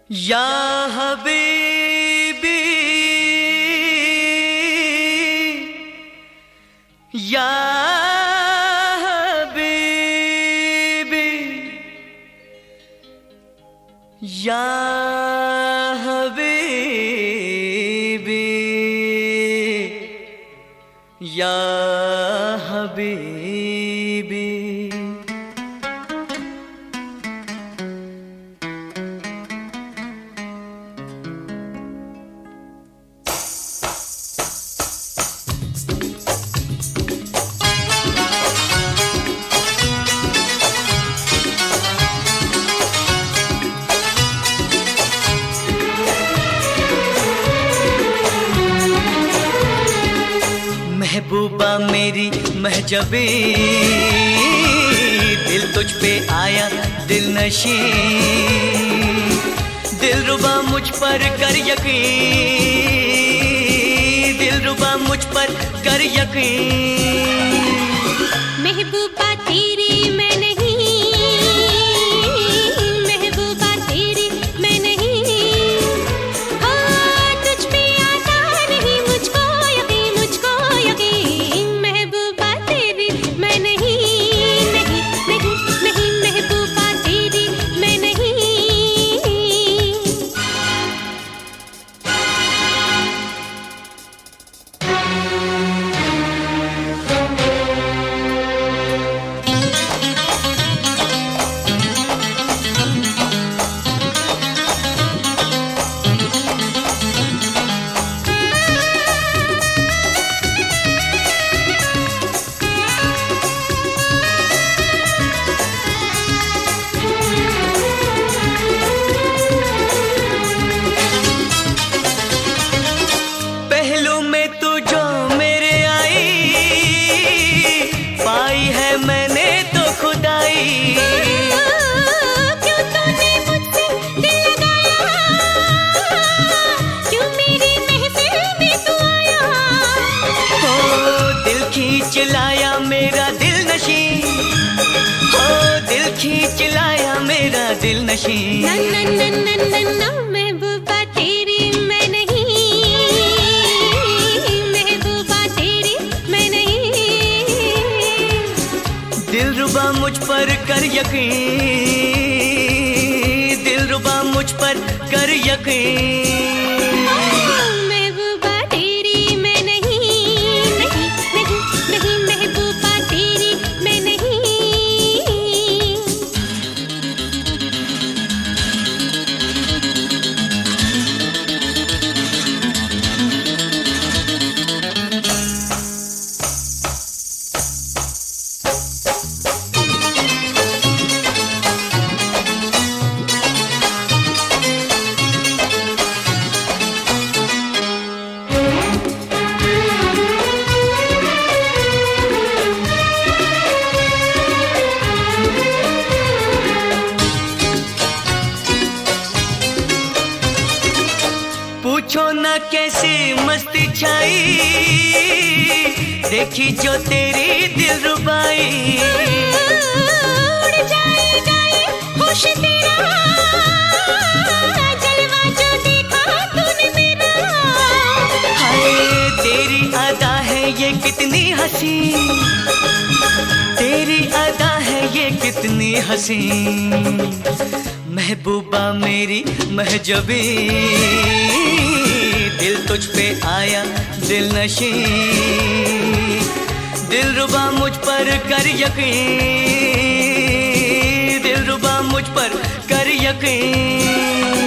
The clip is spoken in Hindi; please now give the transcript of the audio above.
या हबीबी या हबीबी या हबीबी या हबीबी। महबूबा मेरी महजबी, दिल तुझ पे आया दिल नशी, दिलरुबा मुझ पर कर यकीन, दिलरुबा मुझ पर कर यकीन। महबूबा तेरी मैं नहीं, महबूबा तेरी मैं नहीं, हाँ तुझ पे आता नहीं मुझको यकीन, मुझको यकीन। महबूबा तेरी मैं नहीं, नहीं नहीं नहीं, महबूबा तेरी मैं नहीं। लाया मेरा दिल नशी, हो दिल खींच लाया मेरा दिल नशी। महबूबा तेरी मैं नहीं, महबूबा तेरी मैं नहीं। दिलरुबा मुझ पर कर यकीन, दिलरुबा मुझ पर कर यकीन। पूछो ना कैसी मस्ती छाई, देखी जो तेरी दिलरुबाई। उड़ जाए जाए होश तेरा, जलवा जो देखा तूने मेरा। हाय तेरी अदा है ये कितनी हंसी, तेरी अदा है ये कितनी हंसी। महबूबा मेरी महजबी, दिल तुझ पे आया दिल नशी, दिलरुबा मुझ पर कर यकीन, दिलरुबा मुझ पर कर यकीन।